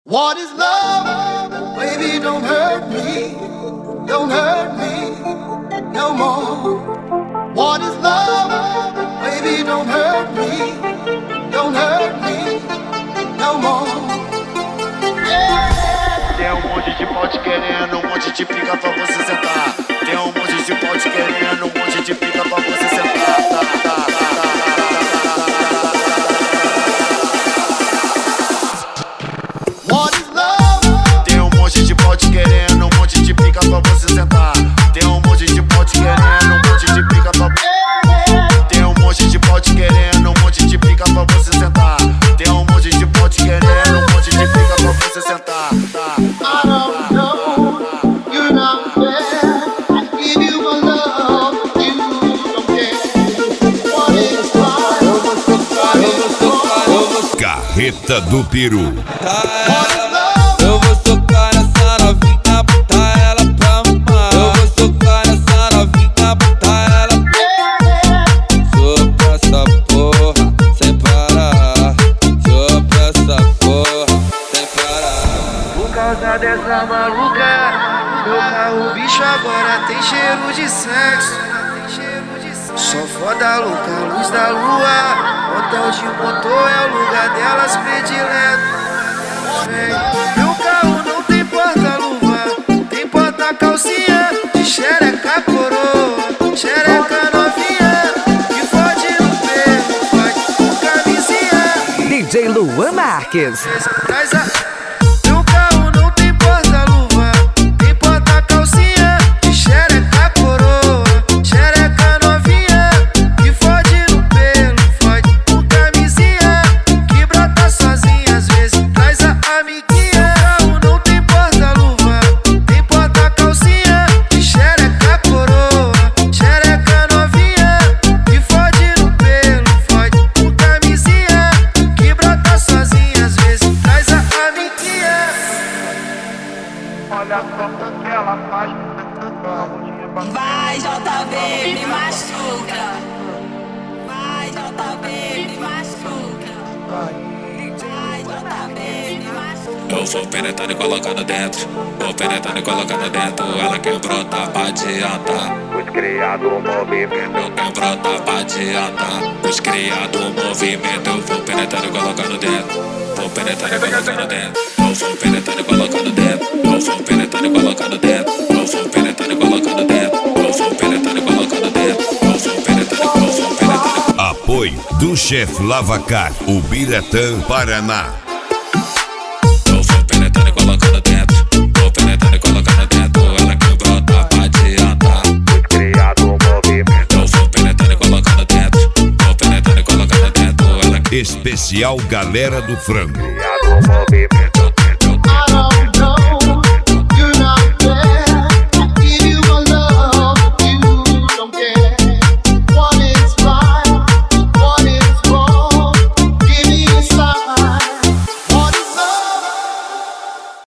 What is love? Baby, don't hurt me. Don't hurt me no more. What is love? Baby, don't hurt me. Don't hurt me no more. Yeah. Tem um monte de pote querendo, um monte de pica pra você sentar. Tem um monte de pote querendo, um monte de pica pra você sentar. What is love? Tem um monte de pote querendo, um monte de pica pra você sentar. Tem um monte de pote querendo, um monte de pica pra Tem um monte de pote querendo, um monte de pica pra você sentar. Tem um monte de pote querendo, um monte de pica pra você sentar. I don't know, you're not there. I give you my love, you don't care. What is love? Carreta do Peru. Eu vou socar nessa novinha, botar ela pra mamar. Eu vou socar nessa novinha, botar ela pra sopra essa porra, sem parar. Sopra essa porra, sem parar. Por causa dessa maluca, meu carro bicho agora tem cheiro de sexo. Só foda louca, luz da lua. Hotel de motor é o lugar delas predileto. Meu carro não tem porta-luva, tem porta-calcinha de xereca coroa, xereca novinha, que fode no pelo, fode com camisinha. DJ Luan Marques. Traz a... Meu carro não tem porta-luva, tem porta-calcinha de xereca coroa, xereca novinha, que fode no pelo, fode com camisinha, que brota sozinha às vezes. Traz a amiguinha. Meu carro não tem porta-luva, tem porta-calcinha de xereca coroa, xereca novinha, que fode no pelo, fode com camisinha, que brota sozinha às vezes. Traz a amiguinha. Olha só o que ela faz. Vai, JB, me machuca. Vai, JB, me machuca. Vai, JB, me machuca. Eu vou penetrando e colocando dentro. Vou penetrando e colocando dentro. Ela quer brotar pra adiantar. Os criados movimento. Eu quero brotar pra adiantar. Os criados movimento. Eu vou penetrando e colocando dentro. Vou penetrando e colocando dentro. Eu vou penetrando e colocando dentro. Eu vou penetrando e colocando dentro. Eu vou penetrando e colocando dentro. Eu vou penetrando e colocando dentro. Eu vou penetrando e colocando dentro. Apoio do chefe Lavacar, Ubiratã, Paraná. Eu vou penetrando e colocando dentro. Vou penetrando e colocando dentro. Ela quer brotar pra adiantar. Os criados movimento. Eu vou penetrando e colocando dentro. Vou penetrando e colocando dentro. Ela Especial Galera do Frango. Criado movimento.